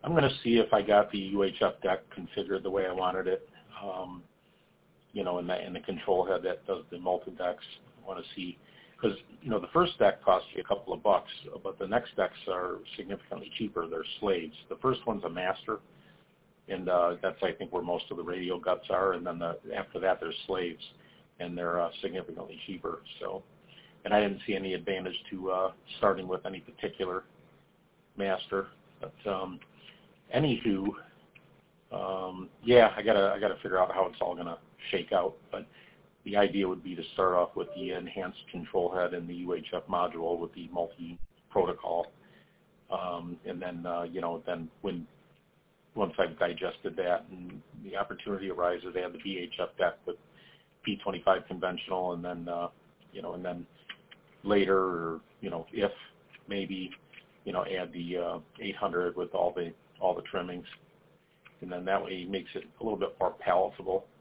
I'm going to see if I got the UHF deck configured the way I wanted it. You know, in the control head that does the multi-decks. I want to see, because, you know, the first deck costs you a couple of bucks, but the next decks are significantly cheaper. They're slaves. The first one's a master, and that's, I think, where most of the radio guts are, and then after that there's slaves, and they're significantly cheaper. So, and I didn't see any advantage to starting with any particular master. But anywho, yeah, I gotta figure out how it's all gonna shake out. But the idea would be to start off with the enhanced control head and the UHF module with the multi-protocol, and then you know, then once I've digested that and the opportunity arises, they have the VHF deck with P25 conventional, and then you know, and then later, or you know, if maybe, you know, add the 800 with all the trimmings, and then that way it makes it a little bit more palatable.